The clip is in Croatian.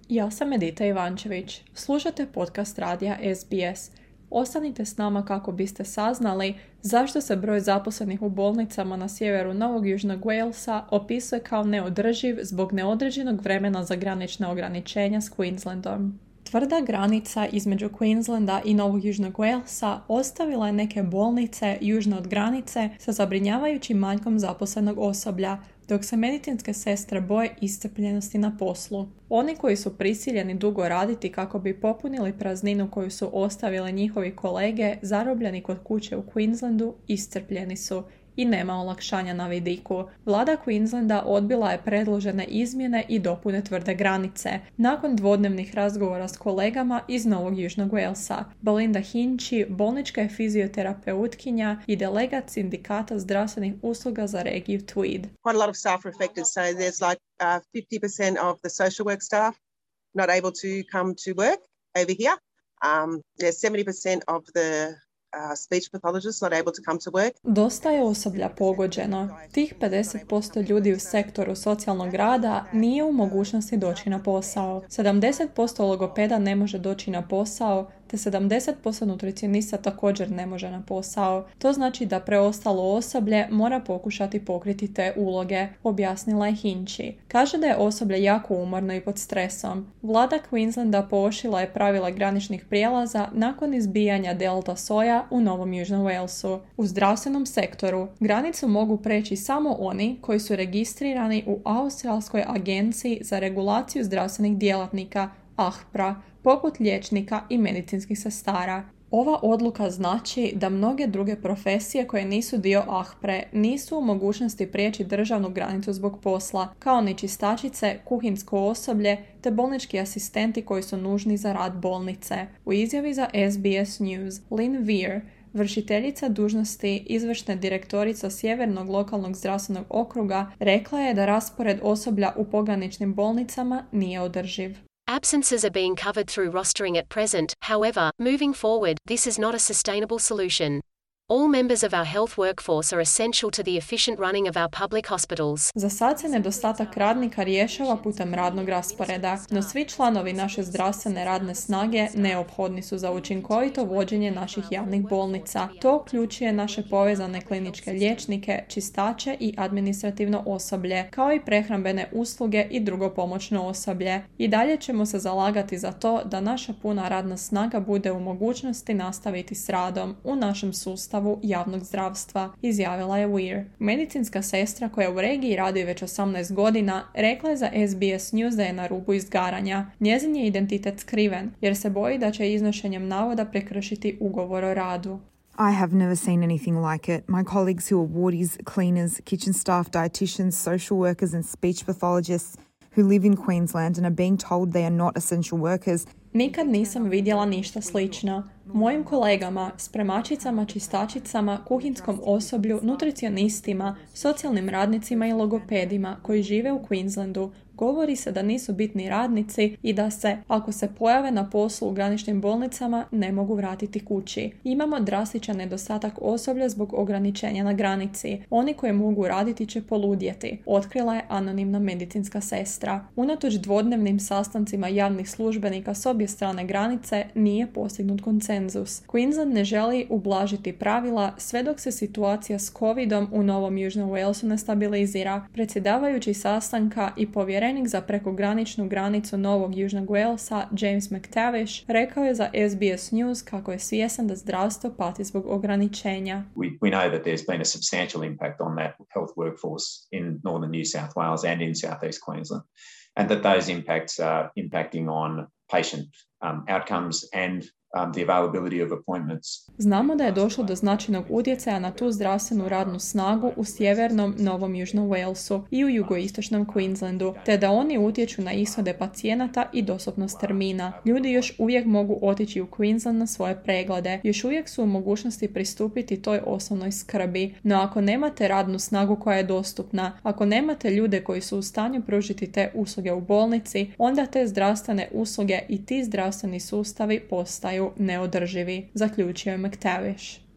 Ja sam Edita Ivančević. Slušate podcast radija SBS. Ostanite s nama kako biste saznali zašto se broj zaposlenih u bolnicama na sjeveru Novog Južnog Walesa opisuje kao neodrživ zbog neodređenog vremena za granična ograničenja s Queenslandom. Tvrda granica između Queenslanda i Novog Južnog Walesa ostavila je neke bolnice južno od granice sa zabrinjavajućim manjkom zaposlenog osoblja, dok se medicinske sestre boje iscrpljenosti na poslu. Oni koji su prisiljeni dugo raditi kako bi popunili prazninu koju su ostavili njihovi kolege zarobljeni kod kuće u Queenslandu iscrpljeni su i nema olakšanja na vidiku. Vlada Queenslanda odbila je predložene izmjene i dopune tvrde granice. Nakon dvodnevnih razgovora s kolegama iz Novog Južnog Walesa, Belinda Hinchey, bolnička je fizioterapeutkinja i delegat sindikata zdravstvenih usluga za regiju Tweed. Quite a lot of staff are affected, so there's like 50% of the social work staff not able to come to work over here. There's 70% of the speech pathologists not able to come to work. Dosta je osoblja pogođeno. Tih 50% ljudi u sektoru socijalnog rada nije u mogućnosti doći na posao. 70% logopeda ne može doći na posao, te 70% nutricionista također ne može na posao. To znači da preostalo osoblje mora pokušati pokriti te uloge, objasnila je Hinchey. Kaže da je osoblje jako umorno i pod stresom. Vlada Queenslanda pooštrila je pravila graničnih prijelaza nakon izbijanja delta soja u Novom Južnom Walesu. U zdravstvenom sektoru granicu mogu preći samo oni koji su registrirani u Australskoj agenciji za regulaciju zdravstvenih djelatnika, AHPRA, poput liječnika i medicinskih sestara. Ova odluka znači da mnoge druge profesije koje nisu dio AHPRE nisu u mogućnosti prijeći državnu granicu zbog posla, kao ni čistačice, kuhinsko osoblje te bolnički asistenti koji su nužni za rad bolnice. U izjavi za SBS News, Lynn Weir, vršiteljica dužnosti izvršne direktorica Sjevernog lokalnog zdravstvenog okruga, rekla je da raspored osoblja u pograničnim bolnicama nije održiv. Absences are being covered through rostering at present, however, moving forward, this is not a sustainable solution. All members of our health workforce are essential to the efficient running of our public hospitals. Za sad se nedostatak radnika rješava putem radnog rasporeda, no svi članovi naše zdravstvene radne snage neophodni su za učinkovito vođenje naših javnih bolnica. To uključuje naše povezane kliničke liječnike, čistače i administrativno osoblje, kao i prehrambene usluge i drugo pomoćno osoblje. I dalje ćemo se zalagati za to da naša puna radna snaga bude u mogućnosti nastaviti s radom u našem sustavu javnog zdravstva, izjavila je Weir. Medicinska sestra koja u regiji radi već 18 godina rekla je za SBS News da je na rubu izgaranja. Njezin je identitet skriven jer se boji da će iznošenjem navoda prekršiti ugovor o radu. I have never seen anything like it. My colleagues who are wardies, cleaners, kitchen staff, dietitians, social workers and speech pathologists who live in Queensland and are being told they are not essential workers. Nikad nisam vidjela ništa slično. Mojim kolegama, spremačicama, čistačicama, kuhinskom osoblju, nutricionistima, socijalnim radnicima i logopedima koji žive u Queenslandu govori se da nisu bitni radnici i da se, ako se pojave na poslu u graničnim bolnicama, ne mogu vratiti kući. Imamo drastičan nedostatak osoblja zbog ograničenja na granici. Oni koji mogu raditi će poludjeti, otkrila je anonimna medicinska sestra. Unatoč dvodnevnim sastancima javnih službenika s obje strane granice nije postignut konsenzus. Queensland ne želi ublažiti pravila sve dok se situacija s covidom u Novom Južnom Walesu ne stabilizira. Predsjedavajući sastanka i povjerenik za prekograničnu granicu Novog Južnog Walesa, James McTavish, rekao je za SBS News kako je svjestan da zdravstvo pati zbog ograničenja. We know that there's been a substantial impact on that health workforce in northern New South Wales and in southeast Queensland, and that those impacts are impacting on patient outcomes and the availability of appointments. Znamo da je došlo do značajnog utjecaja na tu zdravstvenu radnu snagu u sjevernom Novom Južnom Walesu i u jugoistočnom Queenslandu, te da oni utječu na ishode pacijenata i dostupnost termina. Ljudi još uvijek mogu otići u Queensland na svoje preglede, još uvijek su u mogućnosti pristupiti toj osnovnoj skrbi, no ako nemate radnu snagu koja je dostupna, ako nemate ljude koji su u stanju pružiti te usluge u bolnici, onda te zdravstvene usluge i ti zdravstveni sustavi postaju neodrživi, zaključio je McTavish.